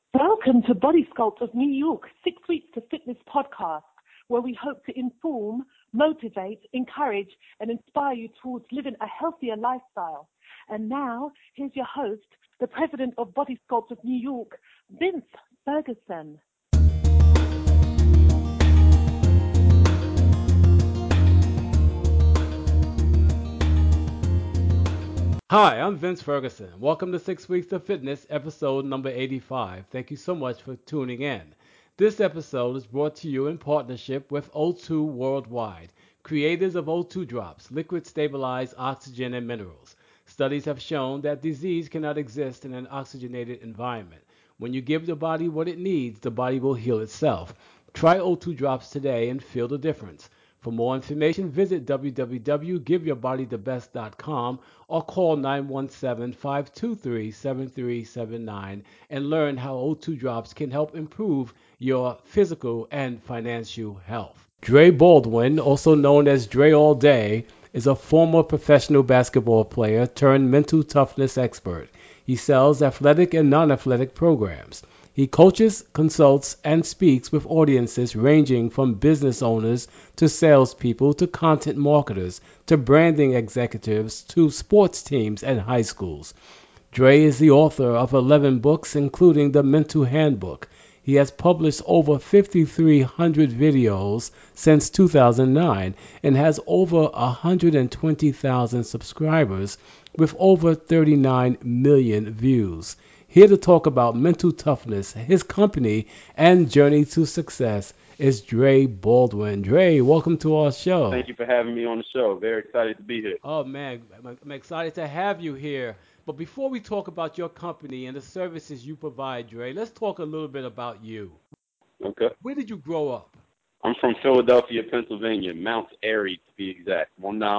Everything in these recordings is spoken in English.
Welcome to Body Sculpt of New York, 6 Weeks to Fitness podcast, where we hope to inform, motivate, encourage, and inspire you towards living a healthier lifestyle. And now, here's your host, the president of Body Sculpt of New York, Vince Ferguson. Hi, I'm Vince Ferguson. Welcome to 6 Weeks to Fitness, episode number 85. Thank you so much for tuning in. This episode is brought to you in partnership with O2 Worldwide, creators of O2 Drops, liquid stabilized oxygen and minerals. Studies have shown that disease cannot exist in an oxygenated environment. When you give the body what it needs, the body will heal itself. Try O2 Drops today and feel the difference. For more information, visit www.giveyourbodythebest.com or call 917-523-7379 and learn how O2 Drops can help improve your physical and financial health. Dre Baldwin, also known as Dre All Day, is a former professional basketball player turned mental toughness expert. He sells athletic and non-athletic programs. He coaches, consults, and speaks with audiences ranging from business owners to salespeople to content marketers to branding executives to sports teams and high schools. Dre is the author of 11 books, including The Mental Handbook. He has published over 5,300 videos since 2009 and has over 120,000 subscribers with over 39 million views. Here to talk about mental toughness, his company, and journey to success is Dre Baldwin. Dre, welcome to our show. Thank you for having me on the show. Very excited to be here. Oh man, I'm excited to have you here. But before we talk about your company and the services you provide, Dre, let's talk a little bit about you. Okay. Where did you grow up? I'm from Philadelphia, Pennsylvania, Mount Airy to be exact,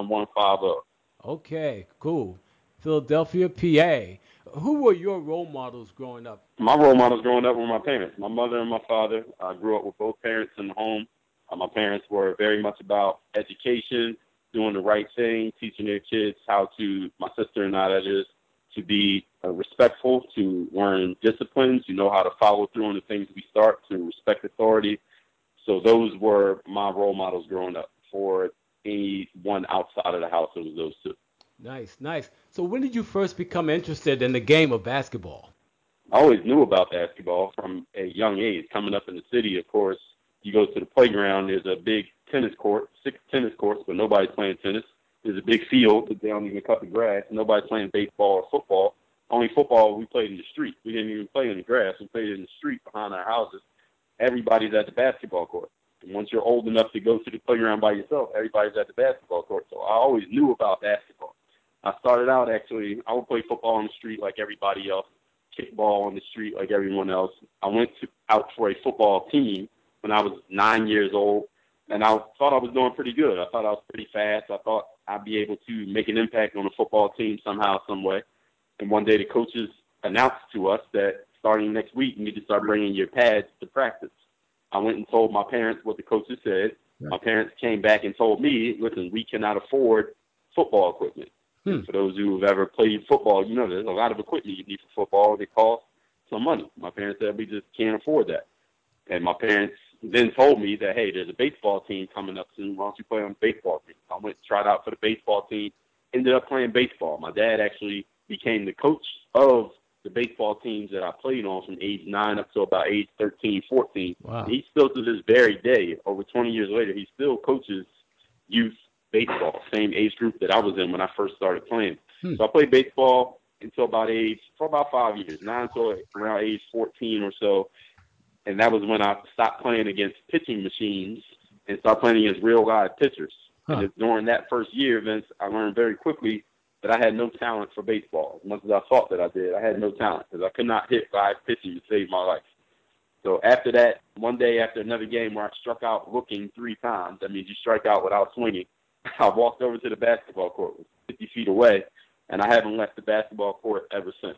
19150. Okay, cool. Philadelphia, PA. Who were your role models growing up? My role models growing up were my parents, my mother and my father. I grew up with both parents in the home. My parents were very much about education, doing the right thing, teaching their kids how to, my sister and I, that is, to be respectful, to learn discipline, to know how to follow through on the things we start, to respect authority. So those were my role models growing up. For anyone outside of the house, it was those two. Nice, nice. So when did you first become interested in the game of basketball? I always knew about basketball from a young age. Coming up in the city, of course, you go to the playground, there's a big tennis court, 6 tennis courts, but nobody's playing tennis. There's a big field, but they don't even cut the grass. Nobody's playing baseball or football. Only football we played in the street. We didn't even play in the grass. We played in the street behind our houses. Everybody's at the basketball court. And once you're old enough to go to the playground by yourself, everybody's at the basketball court. So I always knew about basketball. I started out actually, I would play football on the street like everybody else, kickball on the street like everyone else. I went out for a football team when I was 9 years old, and I thought I was doing pretty good. I thought I was pretty fast. I thought I'd be able to make an impact on the football team somehow, some way. And one day the coaches announced to us that starting next week, you need to start bringing your pads to practice. I went and told my parents what the coaches said. My parents came back and told me, listen, we cannot afford football equipment. And for those who have ever played football, you know there's a lot of equipment you need for football. It costs some money. My parents said we just can't afford that. And my parents then told me that, hey, there's a baseball team coming up soon. Why don't you play on the baseball team? I went and tried out for the baseball team, ended up playing baseball. My dad actually became the coach of the baseball teams that I played on from age 9 up to about age 13, 14. Wow. And he still, to this very day, over 20 years later, he still coaches youth baseball, same age group that I was in when I first started playing. So I played baseball for about 5 years, 9 to around age 14 or so. And that was when I stopped playing against pitching machines and started playing against real live pitchers. And during that first year, Vince, I learned very quickly that I had no talent for baseball. As much as I thought that I did, I had no talent because I could not hit live pitching to save my life. So after that, one day after another game where I struck out looking 3 times, that means you strike out without swinging, I walked over to the basketball court, 50 feet away, and I haven't left the basketball court ever since.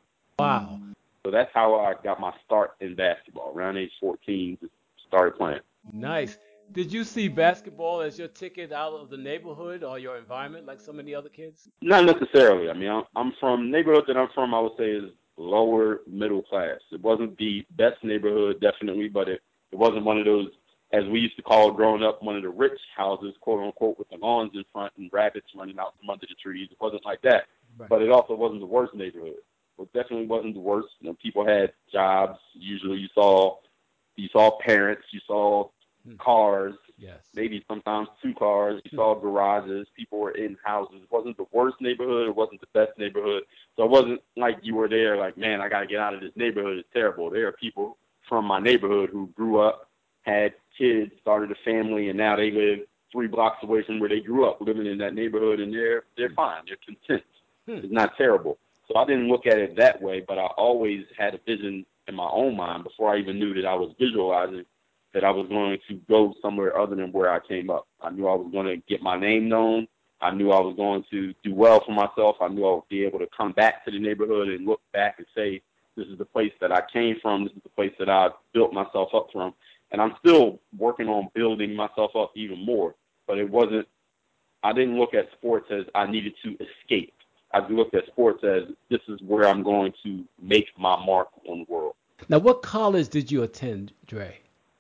Wow. So that's how I got my start in basketball. Around age 14, just started playing. Nice. Did you see basketball as your ticket out of the neighborhood or your environment like so many other kids? Not necessarily. I mean, I'm from, neighborhood that I'm from, I would say is lower middle class. It wasn't the best neighborhood, definitely, but it wasn't one of those, as we used to call it growing up, one of the rich houses, quote unquote, with the lawns in front and rabbits running out from under the trees. It wasn't like that. Right. But it also wasn't the worst neighborhood. It definitely wasn't the worst. You know, people had jobs. Usually you saw parents, you saw cars, Yes. maybe sometimes two cars. You saw garages. People were in houses. It wasn't the worst neighborhood. It wasn't the best neighborhood. So it wasn't like you were there like, man, I got to get out of this neighborhood. It's terrible. There are people from my neighborhood who grew up, had kids, started a family, and now they live 3 blocks away from where they grew up, living in that neighborhood, and they're fine. They're content. It's not terrible. So I didn't look at it that way, but I always had a vision in my own mind before I even knew that I was visualizing that I was going to go somewhere other than where I came up. I knew I was going to get my name known. I knew I was going to do well for myself. I knew I would be able to come back to the neighborhood and look back and say, this is the place that I came from. This is the place that I built myself up from. And I'm still working on building myself up even more. But I didn't look at sports as I needed to escape. I looked at sports as this is where I'm going to make my mark on the world. Now, what college did you attend, Dre?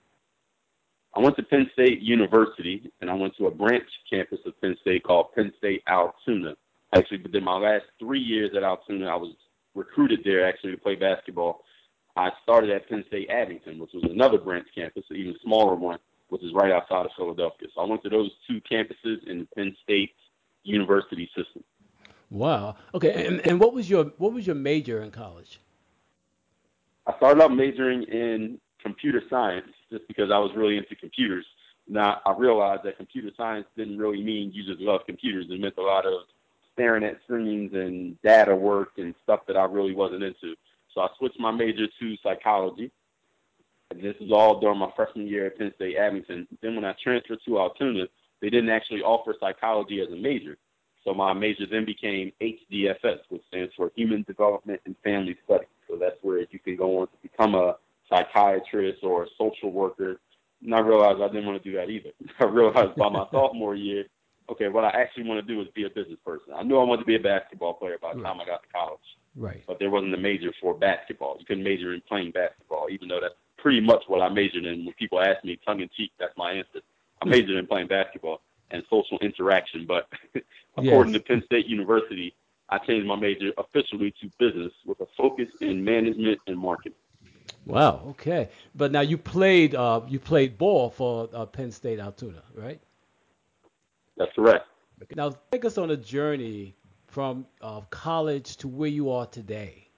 I went to Penn State University, and I went to a branch campus of Penn State called Penn State Altoona. Actually, within my last 3 years at Altoona, I was recruited there actually to play basketball. I started at Penn State Abington, which was another branch campus, an even smaller one, which is right outside of Philadelphia. So I went to those 2 campuses in the Penn State University system. Wow. Okay. And what was your major in college? I started out majoring in computer science just because I was really into computers. Now, I realized that computer science didn't really mean you just love computers. It meant a lot of staring at screens and data work and stuff that I really wasn't into. So I switched my major to psychology. And this is all during my freshman year at Penn State Abington. Then when I transferred to Altoona, they didn't actually offer psychology as a major. So my major then became HDFS, which stands for Human Development and Family Studies. So that's where you can go on to become a psychiatrist or a social worker. And I realized I didn't want to do that either. I realized by my sophomore year, okay, what I actually want to do is be a business person. I knew I wanted to be a basketball player by the time I got to college. Right. But there wasn't a major for basketball. You couldn't major in playing basketball, even though that's pretty much what I majored in. When people ask me tongue-in-cheek, that's my answer. I majored in playing basketball and social interaction. But according to Penn State University, I changed my major officially to business with a focus in management and marketing. Wow. Okay. But now you played ball for Penn State Altoona, right? That's correct. Now take us on a journey from college to where you are today.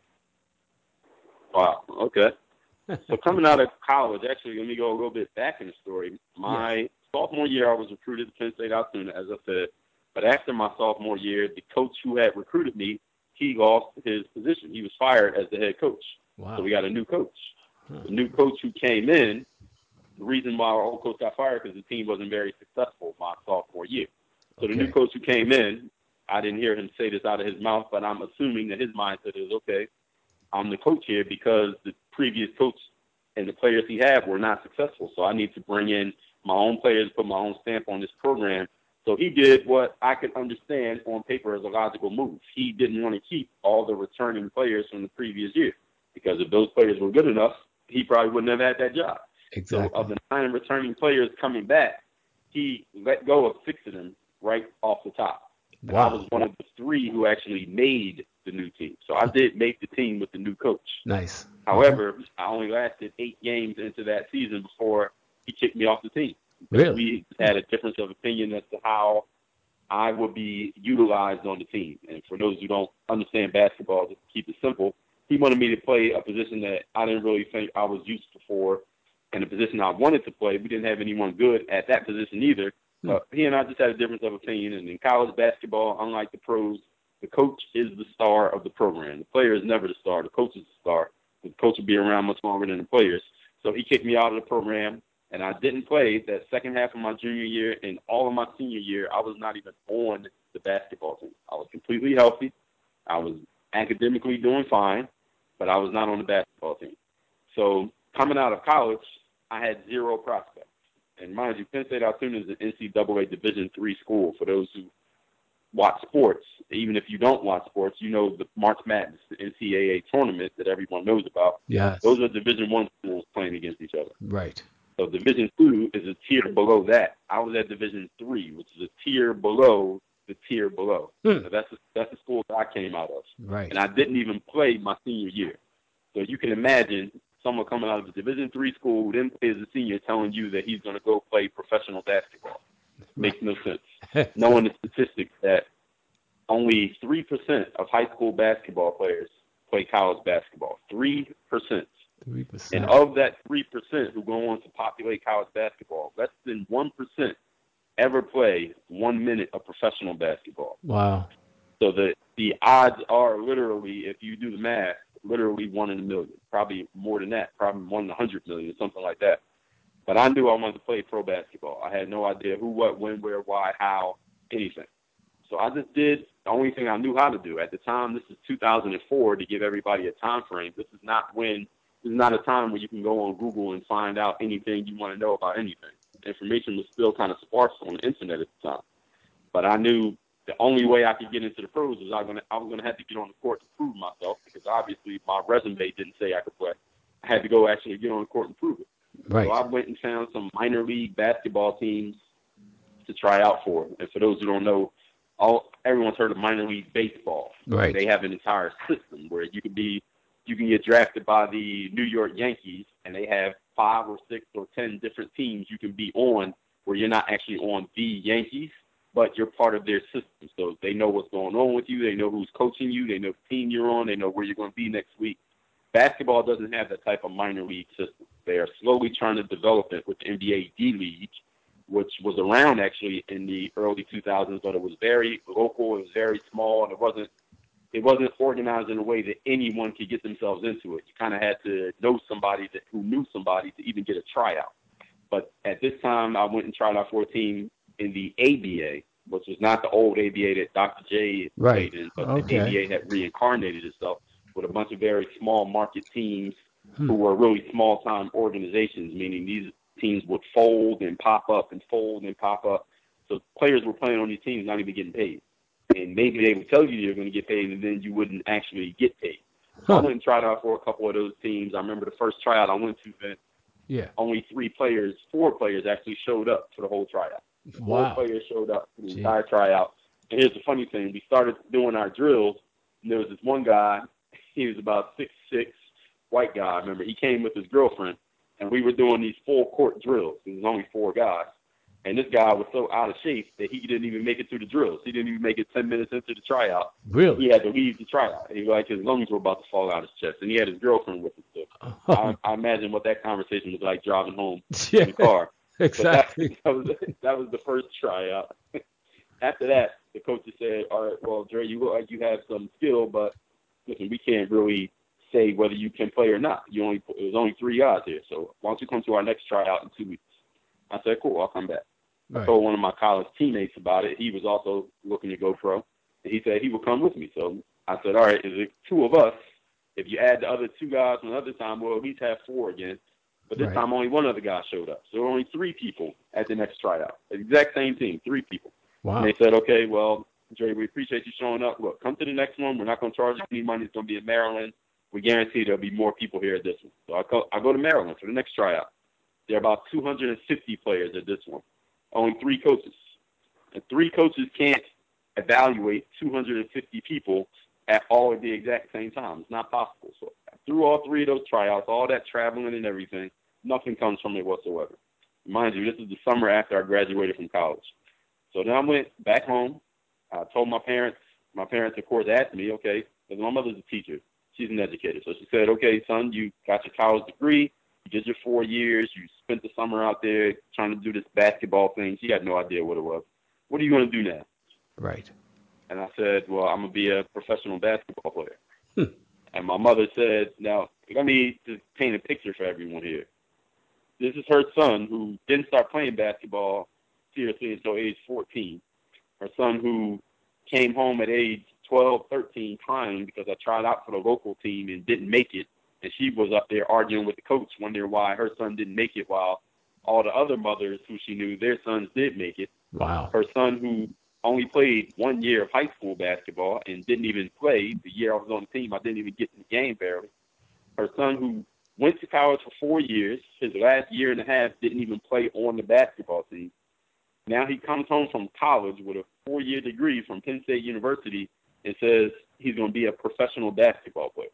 Wow. Okay. So coming out of college, actually, let me go a little bit back in the story. My sophomore year, I was recruited to Penn State Altoona, as I said. But after my sophomore year, the coach who had recruited me, he lost his position. He was fired as the head coach. Wow. So we got a new coach. The new coach who came in, the reason why our old coach got fired because the team wasn't very successful my sophomore year. So the new coach who came in, I didn't hear him say this out of his mouth, but I'm assuming that his mindset is, okay, I'm the coach here because the previous coach and the players he had were not successful. So I need to bring in my own players, put my own stamp on this program. So he did what I could understand on paper as a logical move. He didn't want to keep all the returning players from the previous year because if those players were good enough, he probably wouldn't have had that job. Exactly. So of the 9 returning players coming back, he let go of 6 of them right off the top. And I was one of the 3 who actually made the new team. So I did make the team with the new coach. Nice. However, I only lasted 8 games into that season before he kicked me off the team. Really? We had a difference of opinion as to how I would be utilized on the team. And for those who don't understand basketball, just to keep it simple, he wanted me to play a position that I didn't really think I was used for, and the position I wanted to play. We didn't have anyone good at that position either. But he and I just had a difference of opinion. And in college basketball, unlike the pros, the coach is the star of the program. The player is never the star. The coach is the star. The coach will be around much longer than the players. So he kicked me out of the program, and I didn't play that second half of my junior year. And all of my senior year, I was not even on the basketball team. I was completely healthy. I was academically doing fine, but I was not on the basketball team. So coming out of college, I had 0 prospects. And mind you, Penn State Altoona is an NCAA Division III school, for those who watch sports, even if you don't watch sports, you know the March Madness, the NCAA tournament that everyone knows about. Yes. Those are Division I schools playing against each other. Right. So Division II is a tier below that. I was at Division III, which is a tier below the tier below. So that's the school that I came out of. Right. And I didn't even play my senior year. So you can imagine someone coming out of a Division III school who didn't play as a senior telling you that he's going to go play professional basketball. Makes no sense. Knowing the statistics that only 3% of high school basketball players play college basketball. 3%. 3%. And of that 3% who go on to populate college basketball, less than 1% ever play 1 minute of professional basketball. Wow. So the odds are literally, if you do the math, literally 1 in a million. Probably more than that. Probably 1 in 100 million, something like that. But I knew I wanted to play pro basketball. I had no idea who, what, when, where, why, how, anything. So I just did the only thing I knew how to do. At the time, this is 2004, to give everybody a time frame. This is not a time where you can go on Google and find out anything you want to know about anything. The information was still kind of sparse on the internet at the time. But I knew the only way I could get into the pros was I was gonna have to get on the court to prove myself, because obviously my resume didn't say I could play. I had to go actually get on the court and prove it. Right. So I went and found some minor league basketball teams to try out for. And for those who don't know, everyone's heard of minor league baseball. Right. They have an entire system where you can get drafted by the New York Yankees, and they have 5 or 6 or 10 different teams you can be on, where you're not actually on the Yankees, but you're part of their system. So they know what's going on with you. They know who's coaching you. They know the team you're on. They know where you're going to be next week. Basketball doesn't have that type of minor league system. They are slowly trying to develop it with the NBA D-League, which was around actually in the early 2000s, but it was very local. It was very small, and it wasn't organized in a way that anyone could get themselves into it. You kind of had to know somebody who knew somebody to even get a tryout. But at this time, I went and tried out for a team in the ABA, which was not the old ABA that Dr. J played in, but the ABA had reincarnated itself with a bunch of very small market teams who were really small-time organizations, meaning these teams would fold and pop up and fold and pop up. So players were playing on these teams not even getting paid. And maybe they would tell you you're going to get paid, and then you wouldn't actually get paid. So I went and tried out for a couple of those teams. I remember the first tryout I went to, Vince, only 4 players actually showed up for the whole tryout. Wow. 4 players showed up for the entire tryout. And here's the funny thing. We started doing our drills, and there was this one guy. He was about 6'6", white guy. I remember he came with his girlfriend, and we were doing these full-court drills. There was only 4 guys. And this guy was so out of shape that he didn't even make it through the drills. He didn't even make it 10 minutes into the tryout. Really? He had to leave the tryout. He like his lungs were about to fall out his chest, and he had his girlfriend with him. So I imagine what that conversation was like driving home in the car. Exactly. But that was the first tryout. After that, the coach said, "All right, well, Dre, you look like you have some skill, but listen, we can't really say whether you can play or not. There's only 3 guys here, so why don't you come to our next tryout in 2 weeks?" I said, "Cool, I'll come back." Right. I told one of my college teammates about it. He was also looking to go pro, and he said he would come with me. So I said, all right, is it 2 of us? If you add the other 2 guys from the other time, we'll at least have 4 again. But this time only 1 other guy showed up. So only 3 people at the next tryout. The exact same team, 3 people. Wow. And they said, okay, well, Dre, we appreciate you showing up. Look, come to the next one. We're not going to charge you any money. It's going to be in Maryland. We guarantee there'll be more people here at this one. So I go to Maryland for the next tryout. There are about 250 players at this one. Only 3 coaches. And 3 coaches can't evaluate 250 people at all at the exact same time. It's not possible. So through all 3 of those tryouts, all that traveling and everything, nothing comes from it whatsoever. Mind you, this is the summer after I graduated from college. So then I went back home. I told my parents. My parents, of course, asked me, okay, because my mother's a teacher. She's an educator. So she said, okay, son, you got your college degree. You did your 4 years. You spent the summer out there trying to do this basketball thing. She had no idea what it was. What are you going to do now? Right. And I said, well, I'm going to be a professional basketball player. And my mother said, now, let me just paint a picture for everyone here. This is her son who didn't start playing basketball seriously until age 14. Her son who came home at age 12, 13 crying because I tried out for the local team and didn't make it. And she was up there arguing with the coach, wondering why her son didn't make it while all the other mothers who she knew, their sons did make it. Wow. Her son who only played 1 year of high school basketball and didn't even play. The year I was on the team, I didn't even get in the game barely. Her son, who went to college for 4 years, his last year and a half didn't even play on the basketball team. Now he comes home from college with a 4-year degree from Penn State University and says he's going to be a professional basketball player.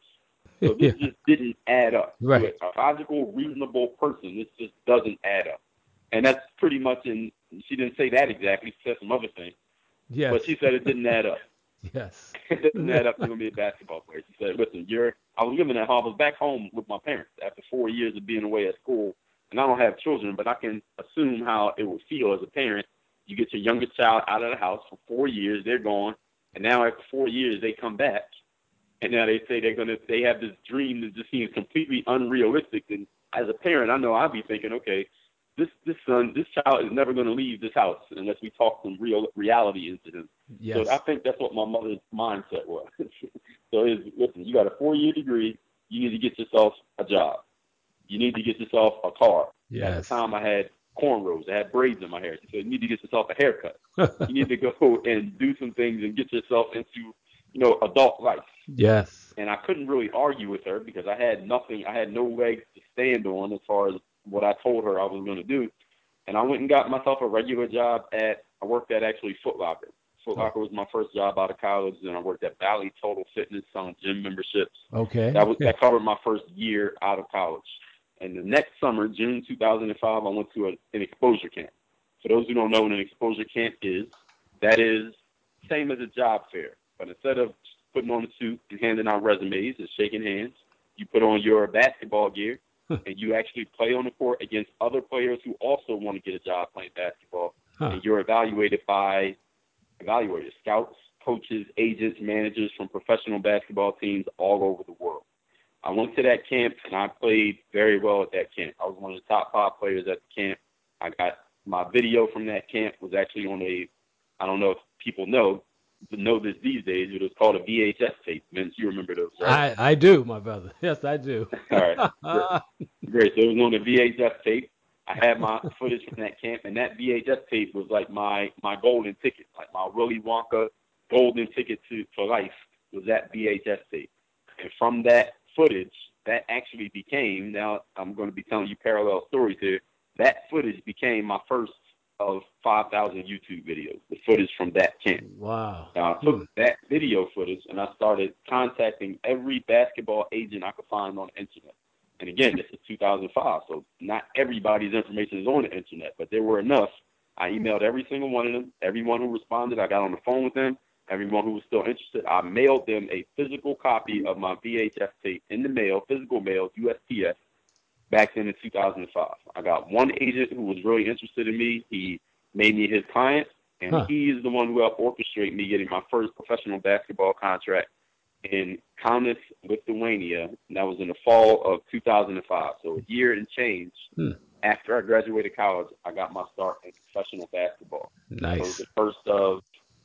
So this just didn't add up. Right. To a logical, reasonable person, this just doesn't add up. And that's pretty much she didn't say that exactly. She said some other things. Yes. But she said it didn't add up. Yes. It didn't add up to going to be a basketball player. She said, listen, I was living at home. I was back home with my parents after 4 years of being away at school. And I don't have children, but I can assume how it would feel as a parent. You get your youngest child out of the house for 4 years. They're gone. And now after 4 years, they come back. And now they say they have this dream that just seems completely unrealistic. And as a parent, I know I'd be thinking, okay, this child is never going to leave this house unless we talk some real reality into him. Yes. So I think that's what my mother's mindset was. So listen, you got a 4-year degree. You need to get yourself a job. You need to get yourself a car. Yes. At the time, I had cornrows. I had braids in my hair. She said, you need to get yourself a haircut. You need to go and do some things and get yourself into, adult life. Yes. And I couldn't really argue with her because I had nothing. I had no legs to stand on as far as what I told her I was going to do. And I went and got myself a regular job I worked at actually Foot Locker. Foot Locker was my first job out of college. Then I worked at Valley Total Fitness selling gym memberships. Okay. That covered my first year out of college. And the next summer, June 2005, I went to an exposure camp. For those who don't know what an exposure camp is, that is same as a job fair. But instead of putting on a suit and handing out resumes and shaking hands, you put on your basketball gear and you actually play on the court against other players who also want to get a job playing basketball. And you're evaluated by evaluators, scouts, coaches, agents, managers from professional basketball teams all over the world. I went to that camp, and I played very well at that camp. I was one of the top 5 players at the camp. I got my video from that camp was actually on I don't know if people know this these days, it was called a VHS tape. Vince, you remember those, right? I do, my brother. Yes, I do. All right. Great. So it was on a VHS tape. I had my footage from that camp, and that VHS tape was like my golden ticket, like my Willy Wonka golden ticket for life was that VHS tape. And from that footage, that actually became, now I'm going to be telling you parallel stories here, that footage became my first of 5,000 YouTube videos, the footage from that camp. Wow. Now, I took that video footage and I started contacting every basketball agent I could find on the internet. And again, this is 2005, so not everybody's information is on the internet, but there were enough. I emailed every single one of them. Everyone who responded, I got on the phone with them. Everyone who was still interested, I mailed them a physical copy of my VHS tape in the mail, physical mail, USPS, back then in 2005. I got one agent who was really interested in me. He made me his client, and he is the one who helped orchestrate me getting my first professional basketball contract in Kaunas, Lithuania, and that was in the fall of 2005. So a year and change after I graduated college, I got my start in professional basketball. Nice. So it was the first of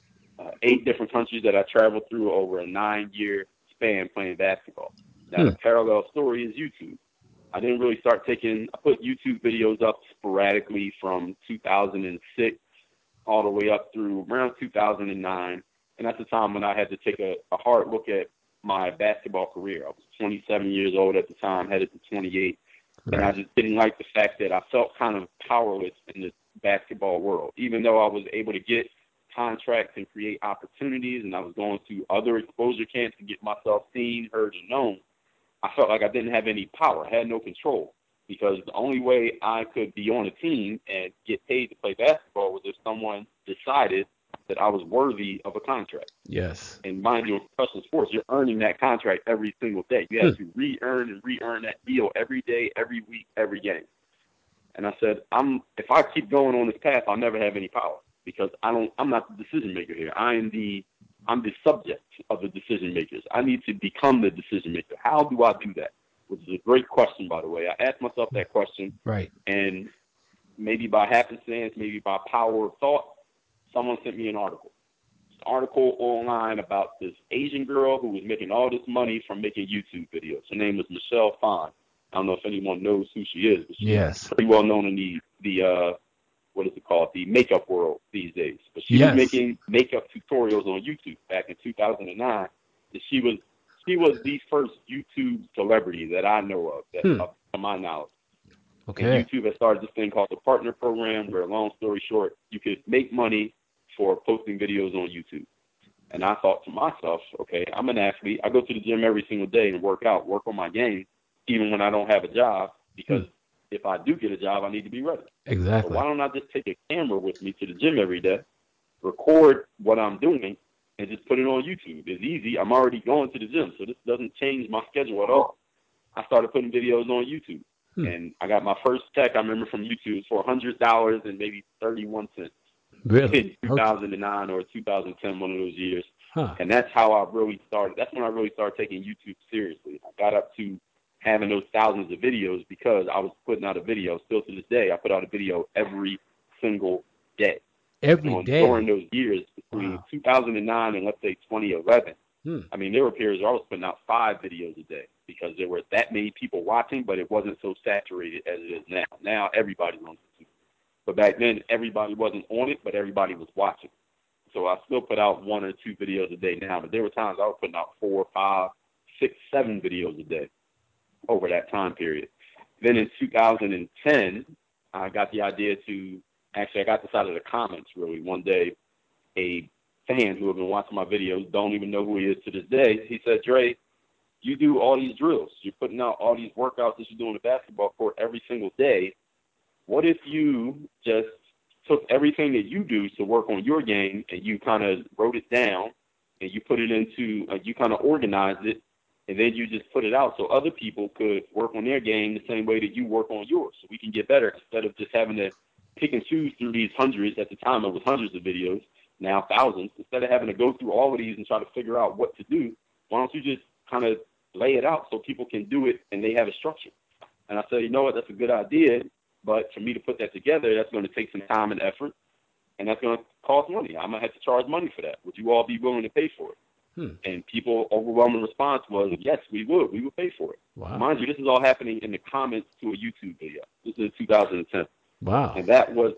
8 different countries that I traveled through over a 9-year span playing basketball. Now, the parallel story is YouTube. I didn't really start I put YouTube videos up sporadically from 2006 all the way up through around 2009. And that's the time when I had to take a hard look at my basketball career. I was 27 years old at the time, headed to 28. Right. And I just didn't like the fact that I felt kind of powerless in the basketball world. Even though I was able to get contracts and create opportunities, and I was going to other exposure camps to get myself seen, heard, and known, I felt like I didn't have any power. I had no control, because the only way I could be on a team and get paid to play basketball was if someone decided that I was worthy of a contract. Yes. And mind you, in professional sports, you're earning that contract every single day. You have to re-earn that deal every day, every week, every game. And I said, if I keep going on this path, I'll never have any power, because I'm not the decision maker here. I'm the subject of the decision makers. I need to become the decision maker. How do I do that? Which is a great question, by the way. I asked myself that question. Right. And maybe by happenstance, maybe by power of thought, someone sent me an article. It's an article online about this Asian girl who was making all this money from making YouTube videos. Her name was Michelle Phan. I don't know if anyone knows who she is, but she's pretty well known in the what is it called, the makeup world these days. But she was Yes. making makeup tutorials on YouTube back in 2009. And she was the first YouTube celebrity that I know of, that up to my knowledge. And Okay. YouTube has started this thing called the Partner Program, where, long story short, you could make money for posting videos on YouTube. And I thought to myself, okay, I'm an athlete. I go to the gym every single day and work on my game, even when I don't have a job, because if I do get a job, I need to be ready. So Exactly. why don't I just take a camera with me to the gym every day, record what I'm doing, and just put it on YouTube? It's easy. I'm already going to the gym, so this doesn't change my schedule at all. I started putting videos on YouTube. And I got my first check, I remember, from YouTube for $100 and maybe 31 cents Really? in 2009 or 2010, one of those years. Huh. And that's how I really started. That's when I really started taking YouTube seriously. I got up to having those thousands of videos because I was putting out a video. Still to this day, I put out a video every single day. Every And day. during those years, between 2009 and, let's say, 2011, I mean, there were periods where I was putting out 5 videos a day because there were that many people watching, but it wasn't so saturated as it is now. Now everybody's on YouTube. But back then, everybody wasn't on it, but everybody was watching. So I still put out 1 or 2 videos a day now, but there were times I was putting out 4, 5, 6, 7 videos a day over that time period. Then in 2010, I got the idea to, actually, I got this out of the comments, really. One day, a fan who had been watching my videos, don't even know who he is to this day, he said, Dre, you do all these drills. You're putting out all these workouts that you do on the basketball court every single day. What if you just took everything that you do to work on your game and you kind of wrote it down and you put it into, you kind of organized it, and then you just put it out so other people could work on their game the same way that you work on yours, so we can get better instead of just having to pick and choose through these hundreds. At the time, it was hundreds of videos, now thousands. Instead of having to go through all of these and try to figure out what to do, why don't you just kind of lay it out so people can do it and they have a structure? And I said, you know what, that's a good idea, but for me to put that together, that's going to take some time and effort, and that's going to cost money. I'm going to have to charge money for that. Would you all be willing to pay for it? And people, overwhelming response was, yes, we would. We would pay for it. Wow. Mind you, this is all happening in the comments to a YouTube video. This is 2010. Wow. And that was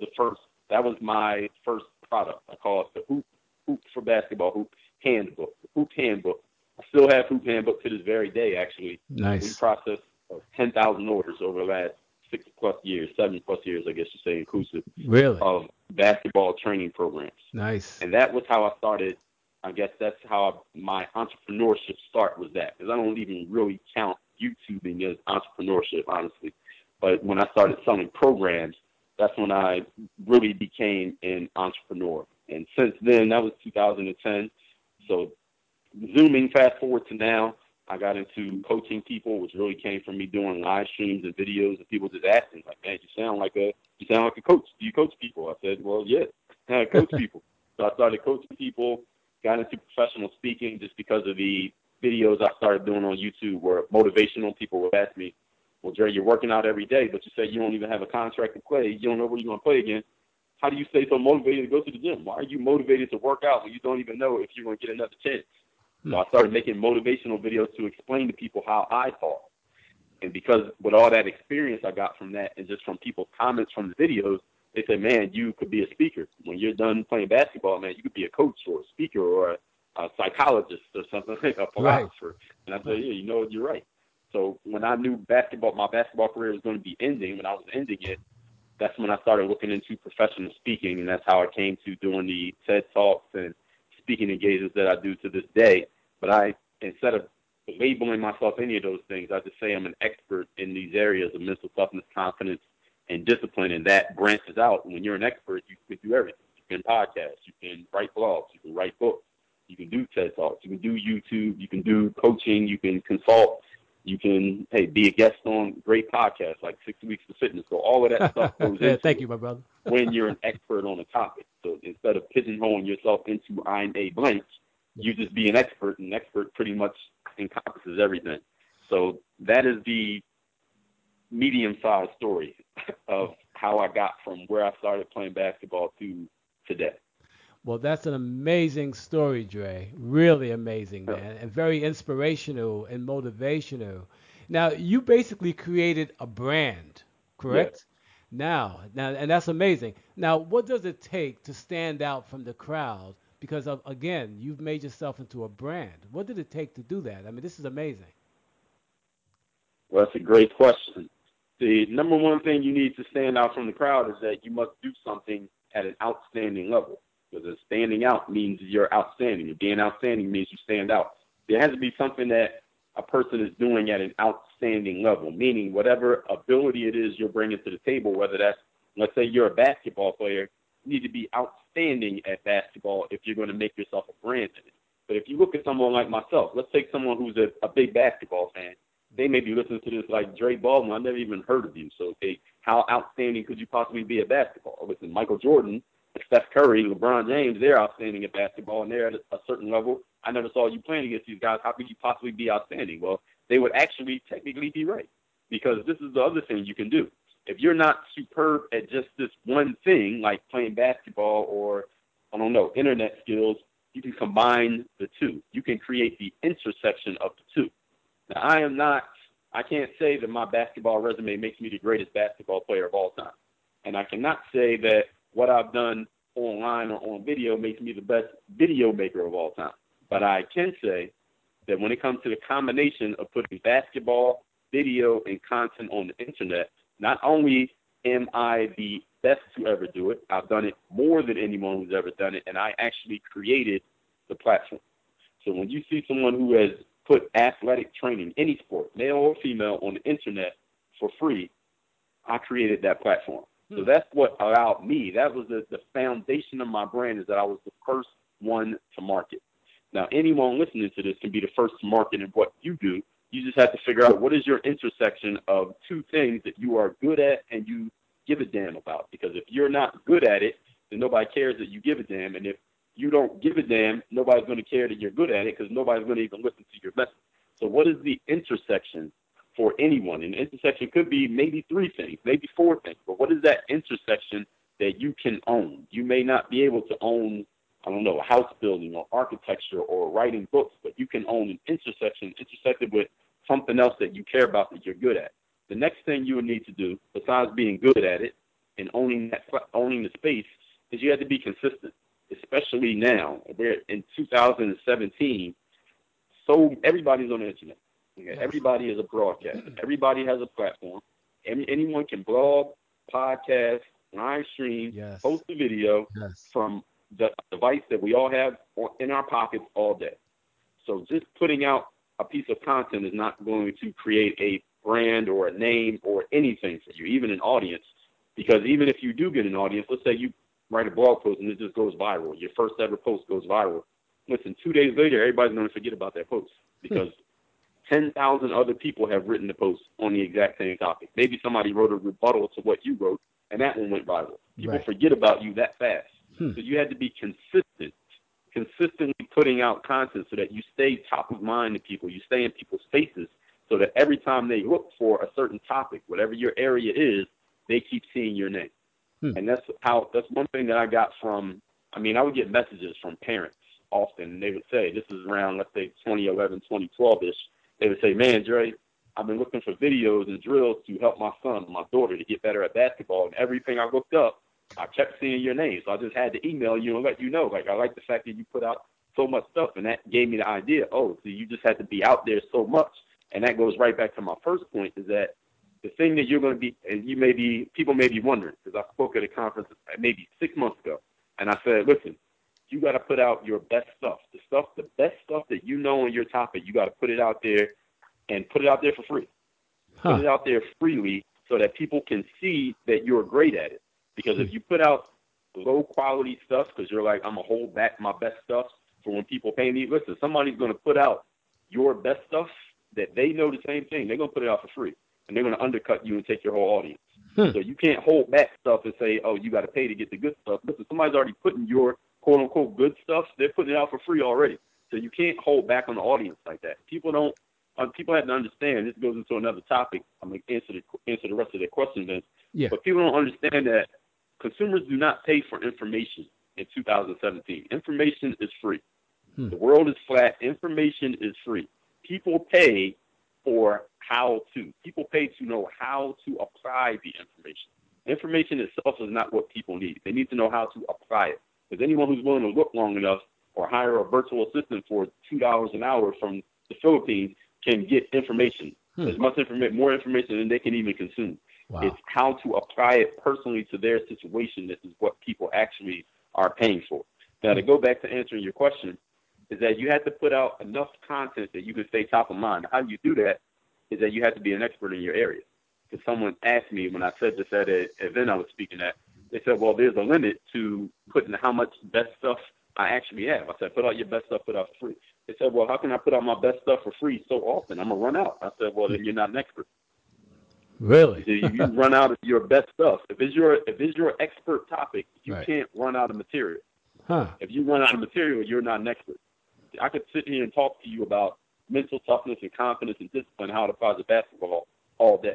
my first product. I call it the Hoop for Basketball, Hoop Handbook. The Hoop Handbook. I still have Hoop Handbook to this very day, actually. Nice. We processed 10,000 orders over the last 6+ years, 7+ years, I guess you say, inclusive, Really? of basketball training programs. Nice. And that was how I started. I guess that's how my entrepreneurship start was that, because I don't even really count YouTubing as entrepreneurship, honestly. But when I started selling programs, that's when I really became an entrepreneur. And since then, that was 2010. So zooming fast forward to now, I got into coaching people, which really came from me doing live streams and videos, and people just asking, like, man, you sound like a coach. Do you coach people? I said, well, yeah, I coach people. So I started coaching people, got into professional speaking just because of the videos I started doing on YouTube were motivational. People would ask me, well, Jerry, you're working out every day, but you say you don't even have a contract to play. You don't know where you're going to play again. How do you stay so motivated to go to the gym? Why are you motivated to work out when you don't even know if you're going to get another chance? So I started making motivational videos to explain to people how I thought. And because with all that experience I got from that and just from people's comments from the videos, they said, man, you could be a speaker. When you're done playing basketball, man, you could be a coach or a speaker or a psychologist or something, a philosopher. Right. And I said, yeah, you know, you're right. So when I knew my basketball career was going to be ending, when I was ending it, that's when I started looking into professional speaking, and that's how I came to doing the TED Talks and speaking engagements that I do to this day. But instead of labeling myself any of those things, I just say I'm an expert in these areas of mental toughness, confidence, and discipline, and that branches out. When you're an expert, you can do everything. You can podcast, you can write blogs, you can write books, you can do TED Talks, you can do YouTube, you can do coaching, you can consult, you can, be a guest on great podcasts like 6 Weeks of Fitness. So all of that stuff goes into thank you, my brother. when you're an expert on a topic. So instead of pigeonholing yourself into I'm a blank, you just be an expert, and an expert pretty much encompasses everything. So that is the medium-sized story of how I got from where I started playing basketball to today. Well, that's an amazing story, Dre. Really amazing, man, and very inspirational and motivational. Now, you basically created a brand, correct? Now, and that's amazing. Now, what does it take to stand out from the crowd? Because of, again, you've made yourself into a brand. What did it take to do that? I mean, this is amazing. Well, that's a great question. The number one thing you need to stand out from the crowd is that you must do something at an outstanding level. Because standing out means you're outstanding. And being outstanding means you stand out. There has to be something that a person is doing at an outstanding level, meaning whatever ability it is you're bringing to the table, whether that's, let's say you're a basketball player, you need to be outstanding at basketball if you're going to make yourself a brand in it. But if you look at someone like myself, let's take someone who's a big basketball fan. They may be listening to this like Dre Baldwin. I've never even heard of you. So, okay, how outstanding could you possibly be at basketball? Listen, Michael Jordan, Steph Curry, LeBron James, they're outstanding at basketball, and they're at a certain level. I never saw you playing against these guys. How could you possibly be outstanding? Well, they would actually technically be right, because this is the other thing you can do. If you're not superb at just this one thing, like playing basketball or, I don't know, internet skills, you can combine the two. You can create the intersection of the two. Now, I can't say that my basketball resume makes me the greatest basketball player of all time. And I cannot say that what I've done online or on video makes me the best video maker of all time. But I can say that when it comes to the combination of putting basketball, video, and content on the internet, not only am I the best to ever do it, I've done it more than anyone who's ever done it, and I actually created the platform. So when you see someone who has put athletic training, any sport, male or female, on the internet for free, I created that platform. So that's what allowed me. That was the foundation of my brand, is that I was the first one to market. Now, anyone listening to this can be the first to market in what you do. You just have to figure out what is your intersection of two things that you are good at and you give a damn about. Because if you're not good at it, then nobody cares that you give a damn. And if you don't give a damn, nobody's going to care that you're good at it, because nobody's going to even listen to your message. So what is the intersection for anyone? And the intersection could be maybe three things, maybe four things. But what is that intersection that you can own? You may not be able to own, I don't know, house building or architecture or writing books, but you can own an intersection intersected with something else that you care about, that you're good at. The next thing you would need to do, besides being good at it and owning the space, is you have to be consistent, especially now. We're in 2017, so everybody's on the internet. Okay? Everybody is a broadcaster. Everybody has a platform. Anyone can blog, podcast, live stream, Yes. post a video Yes. from the device that we all have in our pockets all day. So just putting out a piece of content is not going to create a brand or a name or anything for you, even an audience. Because even if you do get an audience, let's say you write a blog post and it just goes viral, your first ever post goes viral. Listen, 2 days later, everybody's going to forget about that post, because 10,000 other people have written the post on the exact same topic. Maybe somebody wrote a rebuttal to what you wrote, and that one went viral. People forget about you that fast. So you had to be consistently putting out content so that you stay top of mind to people, you stay in people's faces, so that every time they look for a certain topic, whatever your area is, they keep seeing your name. And that's one thing that I got from, I would get messages from parents often, and they would say, this is around, let's say, 2011, 2012-ish, they would say, man, Dre, I've been looking for videos and drills to help my son, my daughter, to get better at basketball, and everything I looked up, I kept seeing your name. So I just had to email you and let you know. Like, I like the fact that you put out so much stuff, and that gave me the idea. Oh, so you just had to be out there so much. And that goes right back to my first point, is that the thing that you're going to be, and people may be wondering, because I spoke at a conference maybe 6 months ago, and I said, listen, you got to put out your best stuff. The best stuff that you know on your topic, you got to put it out there, and put it out there for free. Put it out there freely so that people can see that you're great at it. Because if you put out low quality stuff, because you're like, I'm going to hold back my best stuff for when people pay me, listen, somebody's going to put out your best stuff that they know the same thing. They're going to put it out for free, and they're going to undercut you and take your whole audience. So you can't hold back stuff and say, oh, you got to pay to get the good stuff. Listen, somebody's already putting your quote unquote good stuff. They're putting it out for free already. So you can't hold back on the audience like that. People have to understand, this goes into another topic. I'm going to answer the rest of their questions then. Yeah. But people don't understand that consumers do not pay for information in 2017. Information is free. The world is flat. Information is free. People pay for how to. People pay to know how to apply the information. Information itself is not what people need. They need to know how to apply it. Because anyone who's willing to look long enough or hire a virtual assistant for $2 an hour from the Philippines can get information. As much information, more information than they can even consume. Wow. It's how to apply it personally to their situation. This is what people actually are paying for. Now, to go back to answering your question, is that you have to put out enough content that you can stay top of mind. How you do that is that you have to be an expert in your area. Because someone asked me when I said this at an event I was speaking at, they said, well, there's a limit to putting how much best stuff I actually have. I said, put out your best stuff, put out for free. They said, well, how can I put out my best stuff for free so often? I'm going to run out. I said, well, then you're not an expert. Really? You run out of your best stuff. If it's your expert topic, you can't run out of material. If you run out of material, you're not an expert. I could sit here and talk to you about mental toughness and confidence and discipline, how to apply to basketball all day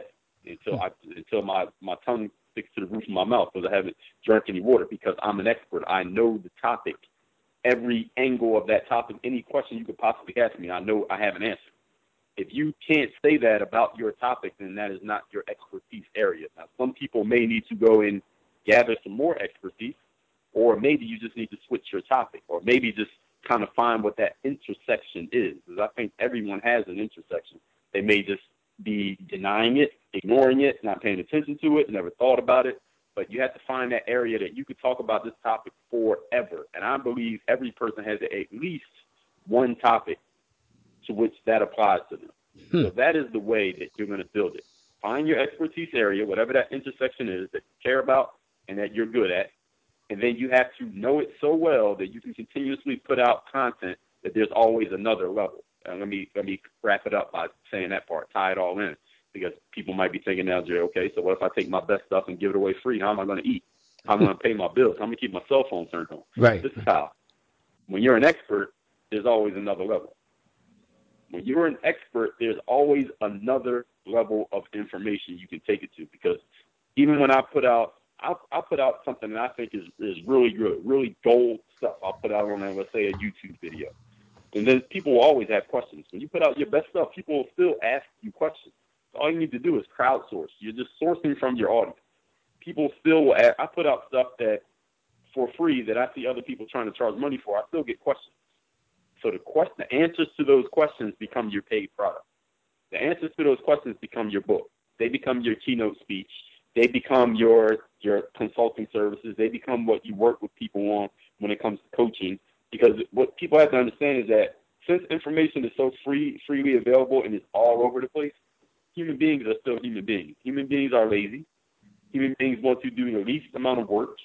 until my tongue sticks to the roof of my mouth because I haven't drank any water, because I'm an expert. I know the topic, every angle of that topic, any question you could possibly ask me, I know I have an answer. If you can't say that about your topic, then that is not your expertise area. Now, some people may need to go and gather some more expertise, or maybe you just need to switch your topic, or maybe just kind of find what that intersection is. Because I think everyone has an intersection. They may just be denying it, ignoring it, not paying attention to it, never thought about it. But you have to find that area that you could talk about this topic forever. And I believe every person has at least one topic to which that applies to them. So that is the way that you're going to build it. Find your expertise area, whatever that intersection is that you care about and that you're good at. And then you have to know it so well that you can continuously put out content that there's always another level. Let me wrap it up by saying that part, tie it all in, because people might be thinking now, Jay, okay, so what if I take my best stuff and give it away free? How am I going to eat? How am I going to pay my bills? How am I going to keep my cell phone turned on? Right. This is how. When you're an expert, there's always another level. When you're an expert, there's always another level of information you can take it to, because even when I put out, I'll put out something that I think is really good, really gold stuff. I'll put out on, let's say, a YouTube video. And then people will always have questions. When you put out your best stuff, people will still ask you questions. So all you need to do is crowdsource. You're just sourcing from your audience. People still will ask. I put out stuff that for free that I see other people trying to charge money for. I still get questions. So the answers to those questions become your paid product. The answers to those questions become your book. They become your keynote speech. They become your consulting services. They become what you work with people on when it comes to coaching. Because what people have to understand is that since information is so freely available and it's all over the place, human beings are still human beings. Human beings are lazy. Human beings want to do the least amount of work.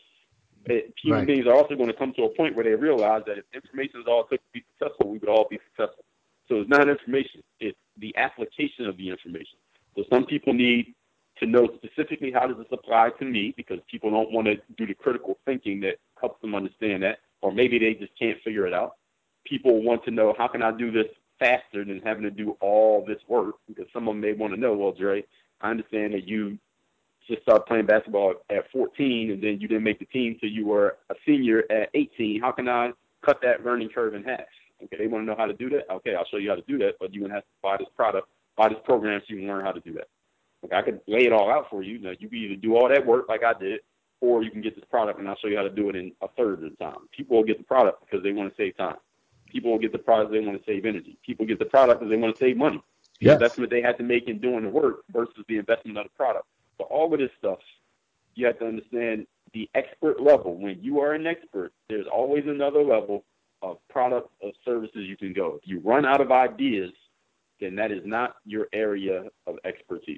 Human beings are also going to come to a point where they realize that if information is all took to be successful, we would all be successful. So it's not information. It's the application of the information. So some people need to know specifically how does this apply to me, because people don't want to do the critical thinking that helps them understand that, or maybe they just can't figure it out. People want to know, how can I do this faster than having to do all this work? Because some of them may want to know, well, Dre, I understand that you just started playing basketball at 14 and then you didn't make the team till you were a senior at 18. How can I cut that learning curve in half? Okay, they want to know how to do that. Okay, I'll show you how to do that, but you're going to have to buy this product, buy this program so you can learn how to do that. Okay, I could lay it all out for you. Now, you can either do all that work like I did, or you can get this product and I'll show you how to do it in a third of the time. People will get the product because they want to save time. People will get the product because they want to save energy. People get the product because they want to save money. The investment they have to make in doing the work versus the investment of the product. So all of this stuff, you have to understand the expert level. When you are an expert, there's always another level of product, of services you can go. If you run out of ideas, then that is not your area of expertise.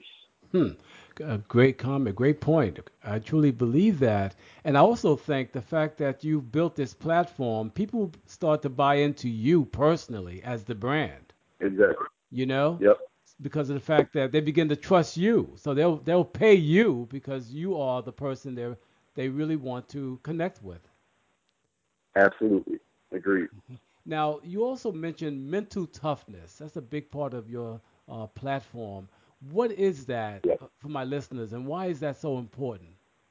Great comment, great point. I truly believe that. And I also think the fact that you've built this platform, people start to buy into you personally as the brand. Exactly. You know? Yep. Because of the fact that they begin to trust you. So they'll pay you because you are the person they really want to connect with. Absolutely. Agreed. Now, you also mentioned mental toughness. That's a big part of your platform. What is that Yep. for my listeners, and why is that so important?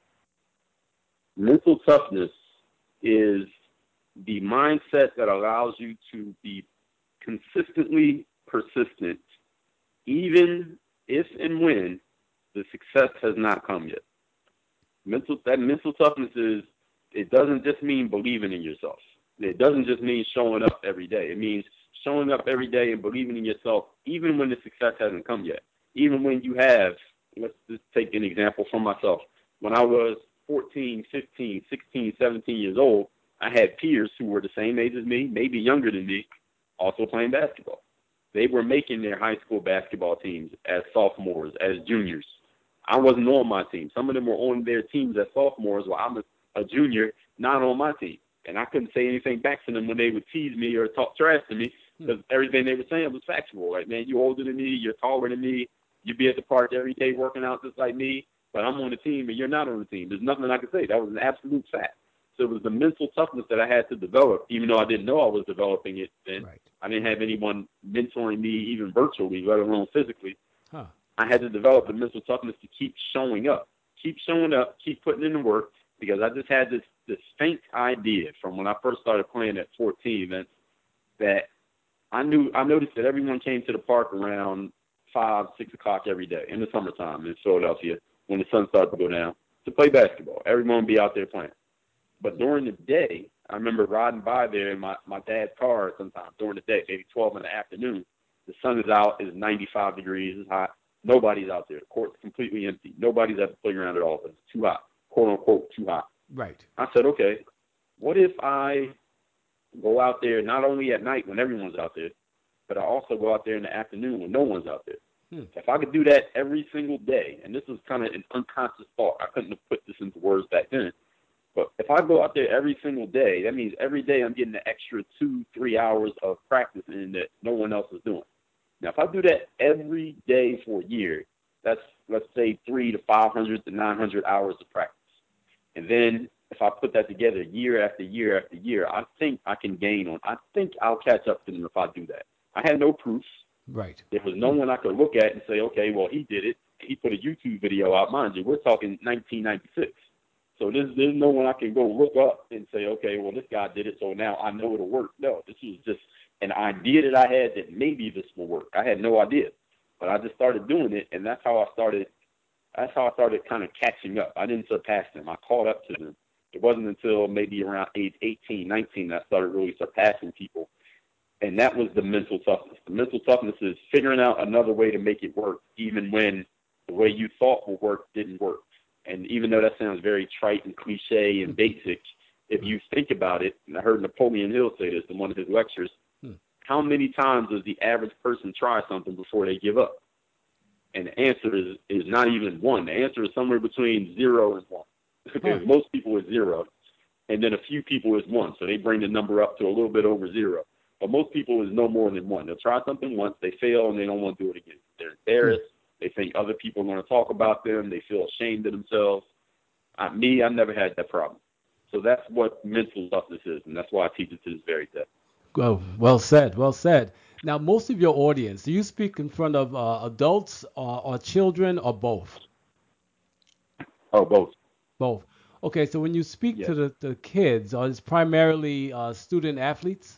Mental toughness is the mindset that allows you to be consistently persistent, even if and when the success has not come yet. Mental toughness is, it doesn't just mean believing in yourself. It doesn't just mean showing up every day. It means showing up every day and believing in yourself, even when the success hasn't come yet. Even when you have, let's just take an example from myself. When I was 14, 15, 16, 17 years old, I had peers who were the same age as me, maybe younger than me, also playing basketball. They were making their high school basketball teams as sophomores, as juniors. I wasn't on my team. Some of them were on their teams as sophomores while I'm a junior, not on my team. And I couldn't say anything back to them when they would tease me or talk trash to me because everything they were saying was factual. Like, man, you're older than me, you're taller than me, you be at the park every day working out just like me, but I'm on the team and you're not on the team. There's nothing I could say. That was an absolute fact. So it was the mental toughness that I had to develop, even though I didn't know I was developing it then. Right. I didn't have anyone mentoring me, even virtually, let alone physically. Huh. I had to develop the mental toughness to keep showing up, keep putting in the work, because I just had this faint idea from when I first started playing at 14 that I noticed that everyone came to the park around 5, 6 o'clock every day in the summertime in Philadelphia when the sun started to go down to play basketball. Everyone would be out there playing. But during the day, I remember riding by there in my dad's car sometimes during the day, maybe 12 in the afternoon. The sun is out, it's 95 degrees, it's hot. Nobody's out there. The court's completely empty. Nobody's at the playground at all. It's too hot, quote unquote, too hot. Right. I said, okay, what if I go out there not only at night when everyone's out there, but I also go out there in the afternoon when no one's out there? If I could do that every single day, and this was kind of an unconscious thought, I couldn't have put this into words back then, but if I go out there every single day, that means every day I'm getting an extra 2-3 hours of practice in that no one else is doing. Now, if I do that every day for a year, that's, let's say, 300 to 500 to 900 hours of practice. And then if I put that together year after year after year, I think I can I think I'll catch up to them if I do that. I had no proof. Right. There was no one I could look at and say, okay, well, he did it. He put a YouTube video out. Mind you, we're talking 1996. So there's no one I can go look up and say, okay, well, this guy did it, so now I know it'll work. No, this was just an idea that I had that maybe this will work. I had no idea. But I just started doing it, and that's how I started kind of catching up. I didn't surpass them. I caught up to them. It wasn't until maybe around age 18, 19 that I started really surpassing people. And that was the mental toughness. The mental toughness is figuring out another way to make it work, even when the way you thought would work didn't work. And even though that sounds very trite and cliche and basic, if you think about it, and I heard Napoleon Hill say this in one of his lectures, how many times does the average person try something before they give up? And the answer is not even one. The answer is somewhere between 0 and 1. Because most people is 0, and then a few people is 1. So they bring the number up to a little bit over 0. But most people is no more than 1. They'll try something once, they fail, and they don't want to do it again. They're embarrassed. They think other people are going to talk about them. They feel ashamed of themselves. I never had that problem. So that's what mental toughness is, and that's why I teach it to this very day. Well said. Well said. Now, most of your audience, do you speak in front of adults or children or both? Oh, both. Both. Okay, so when you speak Yes. to the kids, are it primarily student athletes?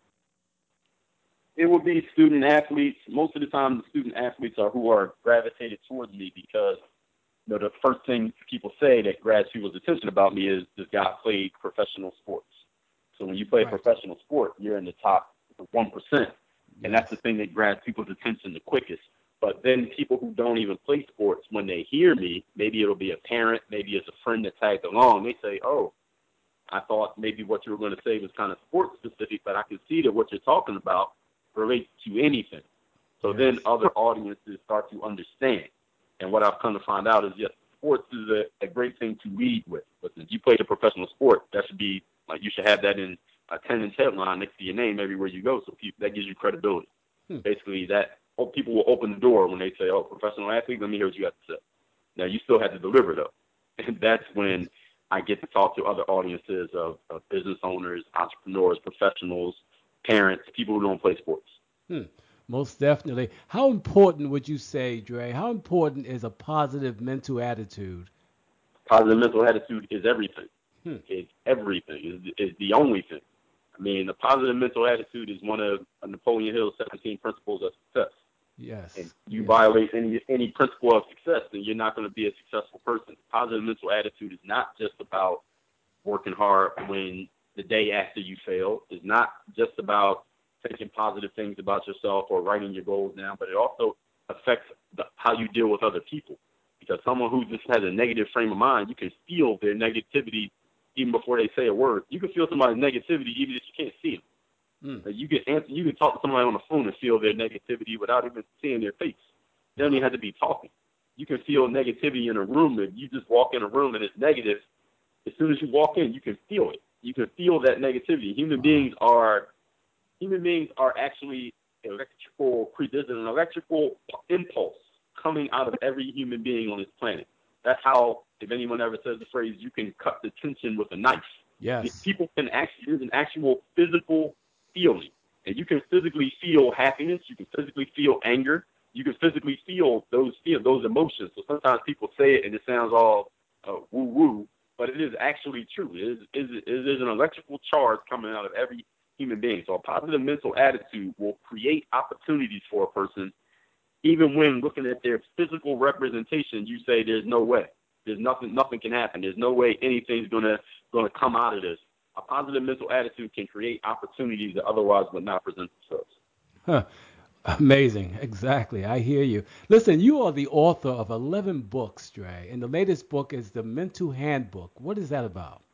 It would be student athletes. Most of the time, the student athletes are who are gravitated towards me because, the first thing people say that grabs people's attention about me is this guy played professional sports. So when you play a professional sport, you're in the top 1%. And that's the thing that grabs people's attention the quickest. But then people who don't even play sports, when they hear me, maybe it'll be a parent, maybe it's a friend that tagged along, they say, oh, I thought maybe what you were going to say was kind of sports specific, but I can see that what you're talking about relates to anything. So then other audiences start to understand. And what I've come to find out is, yes, sports is a great thing to lead with. But if you play a professional sport, that should be, like, you should have that in attendance headline next to your name everywhere you go. So that gives you credibility. Basically, that people will open the door when they say, oh, professional athlete, let me hear what you have to say. Now, you still have to deliver, though. And that's when I get to talk to other audiences of business owners, entrepreneurs, professionals, parents, people who don't play sports. Most definitely. How important would you say, Dre, how important is a positive mental attitude? Positive mental attitude is everything. It's everything. It's the only thing. I mean, the positive mental attitude is one of Napoleon Hill's 17 principles of success. and Yes. you Yes. violate any principle of success, then you're not going to be a successful person. Positive mental attitude is not just about working hard when the day after you fail. It's not just about thinking positive things about yourself or writing your goals down, but it also affects how you deal with other people. Because someone who just has a negative frame of mind, you can feel their negativity even before they say a word. You can feel somebody's negativity even if you can't see them. You can talk to somebody on the phone and feel their negativity without even seeing their face. They don't even have to be talking. You can feel negativity in a room. If you just walk in a room and it's negative, as soon as you walk in, you can feel it. You can feel that negativity. Human beings are actually electrical. There's an electrical impulse coming out of every human being on this planet. That's how, if anyone ever says the phrase, you can cut the tension with a knife. Yes. People can actually, there's an actual physical feeling. And you can physically feel happiness. You can physically feel anger. You can physically feel those emotions. So sometimes people say it and it sounds all woo-woo, but it is actually true. It is an electrical charge coming out of every human being. So a positive mental attitude will create opportunities for a person. Even when looking at their physical representation, you say there's no way. There's nothing can happen. There's no way anything's gonna come out of this. A positive mental attitude can create opportunities that otherwise would not present themselves. Huh. Amazing. Exactly. I hear you. Listen, you are the author of 11 books, Dre, and the latest book is The Mental Handbook. What is that about?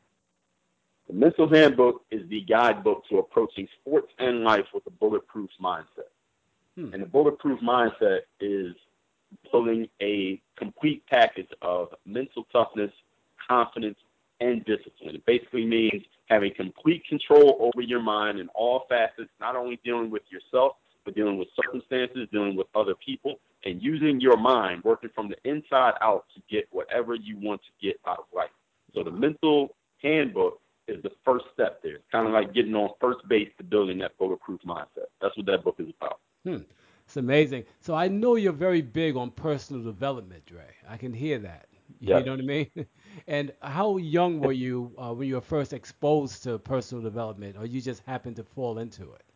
The Mental Handbook is the guidebook to approaching sports and life with a bulletproof mindset. And the bulletproof mindset is building a complete package of mental toughness, confidence, and discipline. It basically means having complete control over your mind in all facets, not only dealing with yourself, but dealing with circumstances, dealing with other people, and using your mind, working from the inside out to get whatever you want to get out of life. So the Mental Handbook is the first step there. It's kind of like getting on first base to building that bulletproof mindset. That's what that book is about. It's amazing. So I know you're very big on personal development, Dre. I can hear that. You Yes. know what I mean? And how young were you when you were first exposed to personal development, or you just happened to fall into it?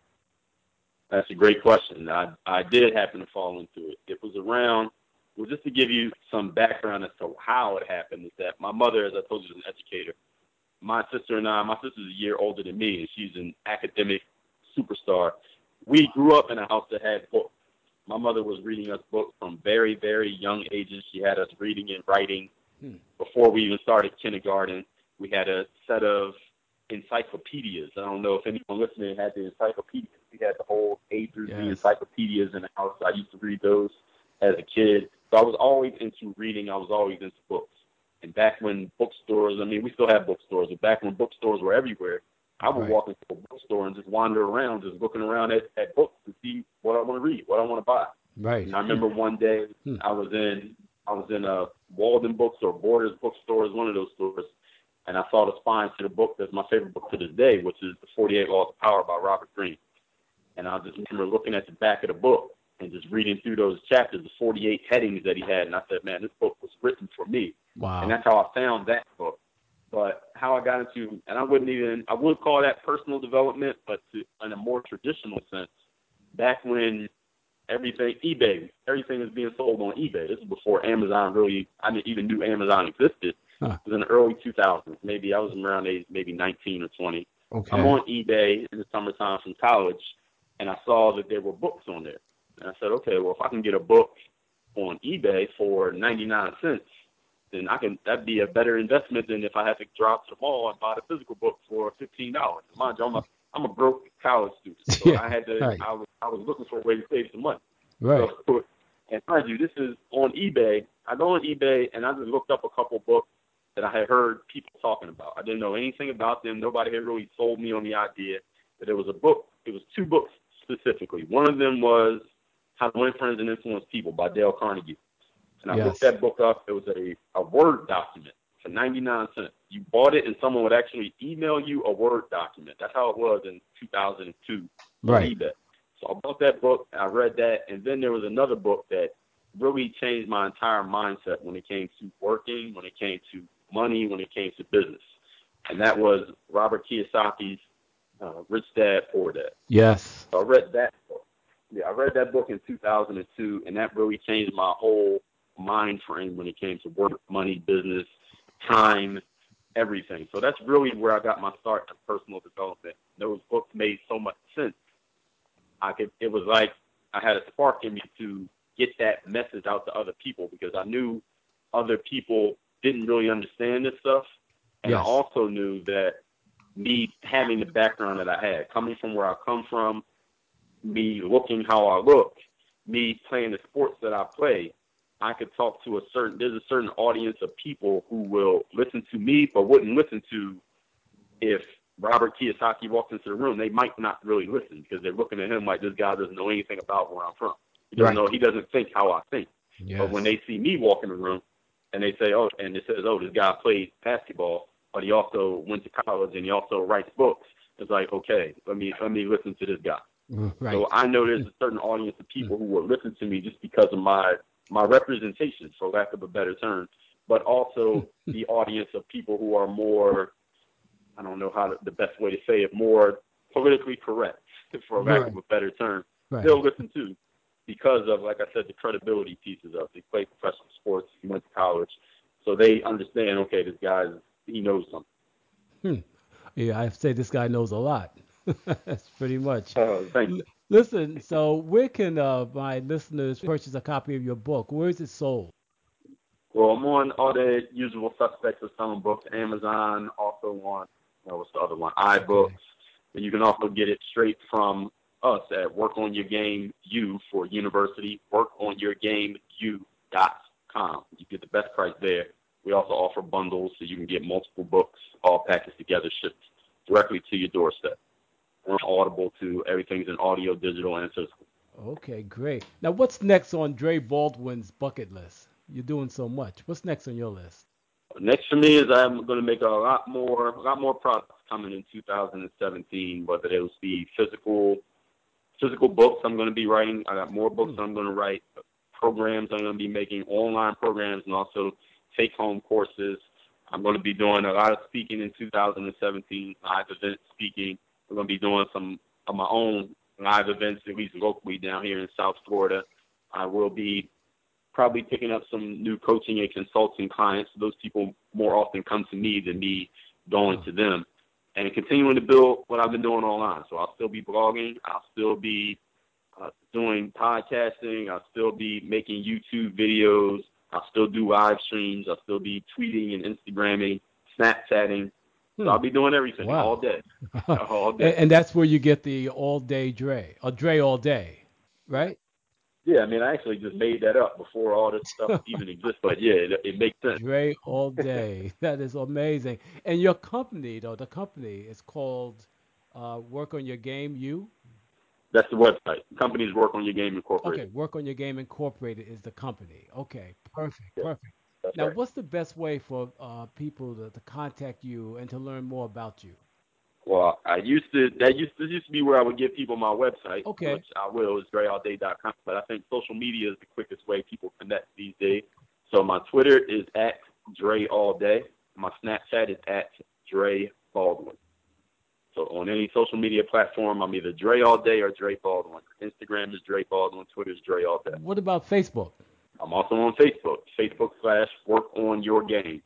That's a great question. I did happen to fall into it. It was around, well, just to give you some background as to how it happened, is that my mother, as I told you, is an educator. My sister's a year older than me, and she's an academic superstar. We grew up in a house that had books. My mother was reading us books from very, very young ages. She had us reading and writing before we even started kindergarten. We had a set of encyclopedias. I don't know if anyone listening had the encyclopedias. We had the whole A through Z encyclopedias in the house. I used to read those as a kid. So I was always into reading. I was always into books. And back when bookstores, we still have bookstores, but back when bookstores were everywhere, I would walk into a bookstore and just wander around, just looking around at books to see what I want to read, what I want to buy. Right. And I remember one day I was in a Walden Books or Borders bookstores, one of those stores, and I saw the spine to the book that's my favorite book to this day, which is The 48 Laws of Power by Robert Greene. And I just remember looking at the back of the book and just reading through those chapters, the 48 headings that he had, and I said, man, this book was written for me. Wow. And that's how I found that book. But how I got into, and I wouldn't call that personal development, but in a more traditional sense, back when everything is being sold on eBay. This is before Amazon I didn't even knew Amazon existed. It was in the early 2000s. Maybe I was around age maybe 19 or 20. Okay. I'm on eBay in the summertime from college, and I saw that there were books on there. And I said, okay, well, if I can get a book on eBay for 99 cents, then that'd be a better investment than if I had to drop to the mall and buy the physical book for $15. Mind you, I'm a broke college student, so I had to. Right. I was looking for a way to save some money. Right. So, and mind you, this is on eBay. I go on eBay and I just looked up a couple books that I had heard people talking about. I didn't know anything about them. Nobody had really sold me on the idea that there was a book. It was two books specifically. One of them was How to Win Friends and Influence People by Dale Carnegie. And I looked that book up. It was a Word document for 99 cents. You bought it, and someone would actually email you a Word document. That's how it was in 2002 on eBay. So I bought that book, and I read that, and then there was another book that really changed my entire mindset when it came to working, when it came to money, when it came to business. And that was Robert Kiyosaki's Rich Dad, Poor Dad. Yes. So I read that book. Yeah, I read that book in 2002, and that really changed my whole mind frame when it came to work, money, business, time, everything. So that's really where I got my start in personal development. Those books made so much sense. It was like I had a spark in me to get that message out to other people, because I knew other people didn't really understand this stuff. And I Yes. also knew that me having the background that I had, coming from where I come from, me looking how I look, me playing the sports that I play, I could talk to there's a certain audience of people who will listen to me but wouldn't listen to if Robert Kiyosaki walked into the room. They might not really listen because they're looking at him like, this guy doesn't know anything about where I'm from. He doesn't know, he doesn't think how I think. Yes. But when they see me walk in the room and they say, oh, and it says, oh, this guy played basketball, but he also went to college and he also writes books, it's like, okay, let me listen to this guy. Right. So I know there's a certain audience of people who will listen to me just because of my representation, for lack of a better term, but also the audience of people who are more, I don't know the best way to say it, more politically correct, for lack of a better term. Right. They'll listen to, because of, like I said, the credibility pieces of it. They play professional sports, he went to college, so they understand, okay, this guy, he knows something. Yeah, I say this guy knows a lot. That's pretty much. Thank you. Listen, so where can my listeners purchase a copy of your book? Where is it sold? Well, I'm on all the usual suspects of selling books, Amazon, also on, what's the other one, iBooks. Okay. And you can also get it straight from us at Work On Your Game U for university, workonyourgameu.com. You get the best price there. We also offer bundles so you can get multiple books all packaged together, shipped directly to your doorstep. We're Audible too. Everything's in audio, digital, and physical. Okay, great. Now, what's next on Dre Baldwin's bucket list? You're doing so much. What's next on your list? Next for me is I'm going to make a lot more products coming in 2017, whether those be physical books I'm going to be writing. I got more books I'm going to write, programs I'm going to be making, online programs, and also take-home courses. I'm going to be doing a lot of speaking in 2017, live event speaking. We're going to be doing some of my own live events, at least locally down here in South Florida. I will be probably picking up some new coaching and consulting clients. Those people more often come to me than me going to them, and continuing to build what I've been doing online. So I'll still be blogging. I'll still be doing podcasting. I'll still be making YouTube videos. I'll still do live streams. I'll still be tweeting and Instagramming, Snapchatting. So I'll be doing everything all day. All day. And that's where you get the all day Dre, or Dre all day, right? Yeah, I mean, I actually just made that up before all this stuff even exists. But yeah, it makes sense. Dre all day. That is amazing. And your company, though, the company is called Work on Your Game U? That's the website. Companies Work On Your Game Incorporated. Okay, Work on Your Game Incorporated is the company. Okay, perfect, Yeah, perfect. that's Now, right. what's the best way for people to contact you and to learn more about you? Well, that used to be where I would give people my website, Okay. which I will, is dreallday.com. But I think social media is the quickest way people connect these days. So my Twitter is at Dre All Day. My Snapchat is at Dre Baldwin. So on any social media platform, I'm either Dre All Day or Dre Baldwin. Instagram is Dre Baldwin. Twitter is Dre All Day. What about Facebook? I'm also on Facebook. Facebook.com/Work On Your Game.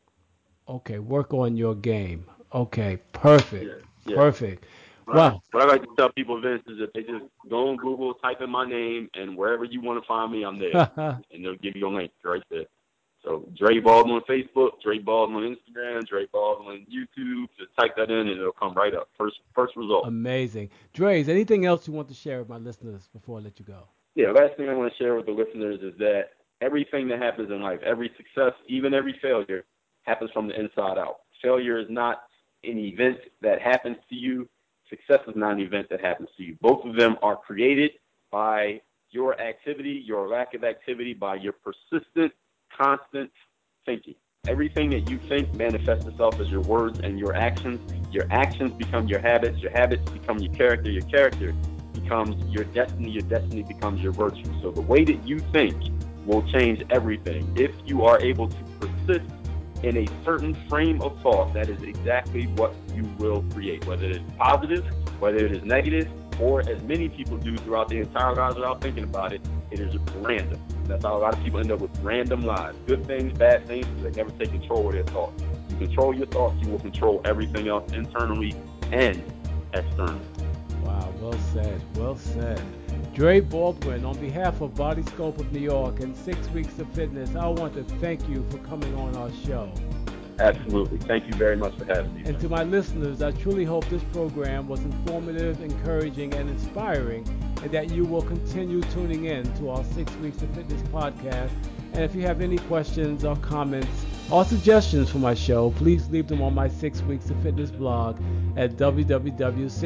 Okay, Work on Your Game. Okay, perfect, Yeah. perfect. What Wow. I like to tell people, Vince, is that they just go on Google, type in my name, and wherever you want to find me, I'm there. And they'll give you a link right there. So Dre Baldwin Facebook, Dre Baldwin Instagram, Dre Baldwin YouTube. Just type that in, and it'll come right up. First result. Amazing. Dre, is anything else you want to share with my listeners before I let you go? Yeah, last thing I want to share with the listeners is that everything that happens in life, every success, even every failure, happens from the inside out. Failure is not an event that happens to you. Success is not an event that happens to you. Both of them are created by your activity, your lack of activity, by your persistent, constant thinking. Everything that you think manifests itself as your words and your actions. Your actions become your habits become your character becomes your destiny becomes your virtue. So the way that you think will change everything. If you are able to persist in a certain frame of thought, that is exactly what you will create, whether it is positive, whether it is negative. or as many people do throughout the entire lives without thinking about it, it is random. That's how a lot of people end up with random lives. Good things, bad things, because they never take control of their thoughts. You control your thoughts, you will control everything else internally and externally. Wow, well said, well said. Dre Baldwin, on behalf of Body Scope of New York and 6 Weeks of Fitness, I want to thank you for coming on our show. Absolutely. Thank you very much for having me. And to my listeners, I truly hope this program was informative, encouraging, and inspiring, and that you will continue tuning in to our 6 Weeks of Fitness podcast. And if you have any questions or comments or suggestions for my show, please leave them on my 6 Weeks of Fitness blog at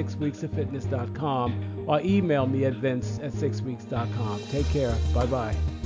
www.6weeksoffitness.com or email me at vince@6weeks.com. Take care. Bye-bye.